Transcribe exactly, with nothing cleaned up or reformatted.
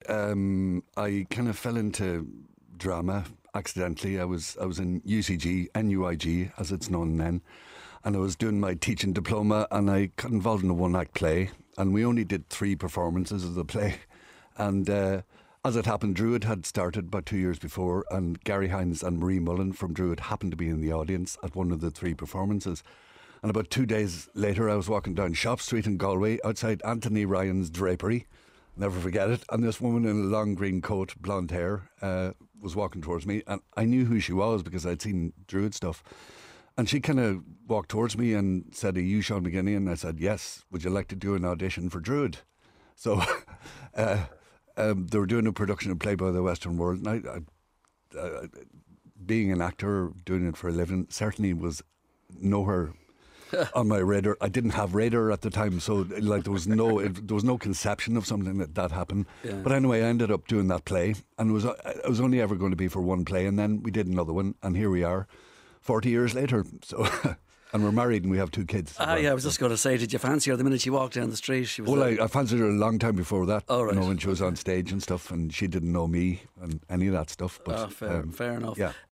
um, I kind of fell into drama accidentally. I was I was in U C G, N U I G as it's known then, and I was doing my teaching diploma, and I got involved in a one act play, and we only did three performances of the play, and uh, as it happened, Druid had started about two years before, and Gary Hines and Marie Mullen from Druid happened to be in the audience at one of the three performances. And about two days later, I was walking down Shop Street in Galway outside Anthony Ryan's drapery. Never forget it. And this woman in a long green coat, blonde hair, uh, was walking towards me. And I knew who she was because I'd seen Druid stuff. And she kind of walked towards me and said, "Are you Sean McGinney?" And I said, "Yes. Would you like to do an audition for Druid?" So uh, um, they were doing a production of Play by the Western World. And I, I, uh, being an actor, doing it for a living, certainly was nowhere on my radar. I didn't have radar at the time, so like there was no it, there was no conception of something that that happened. Yeah. But anyway, I ended up doing that play, and it was it was only ever going to be for one play, and then we did another one, and here we are, forty years later. So. And we're married and we have two kids. Ah, well. yeah, I was just going to say, did you fancy her the minute she walked down the street? She was well, I, I fancied her a long time before that. Oh, right. You know, when she was on stage and stuff, and she didn't know me and any of that stuff. But oh, fair, um, fair enough. Yeah.